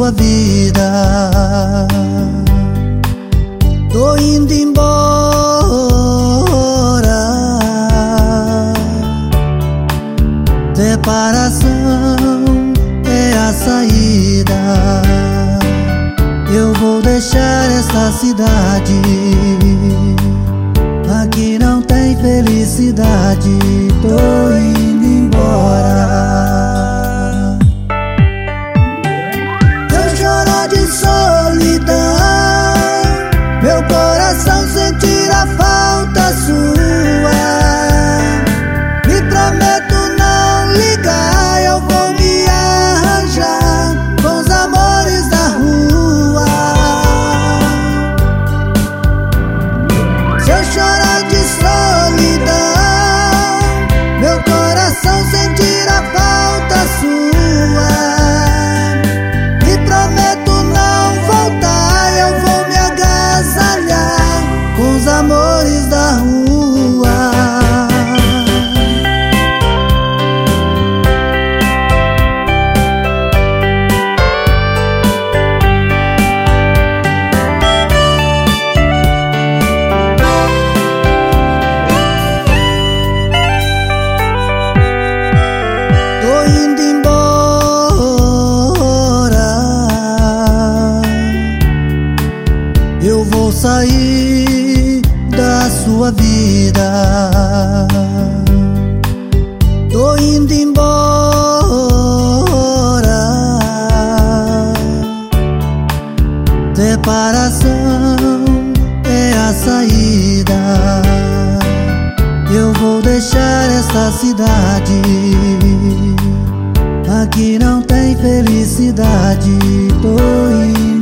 sua vida. Tô indo embora. Separação é a saída. Eu vou deixar essa cidade. Aqui não tem felicidade. Tô indo embora. Se eu chorar de solidão, meu coração sentirá falta sua. Me prometo não ligar, eu vou me arranjar com os amores da rua. Se eu chorar de solidão, meu coração sentirá falta sua. Me prometo não voltar, eu vou me agasalhar com os amores da rua. Tô indo embora. Eu vou sair da sua vida. Tô indo embora. Separação é a saída. Eu vou deixar essa cidade. Aqui não tem felicidade. Tô indo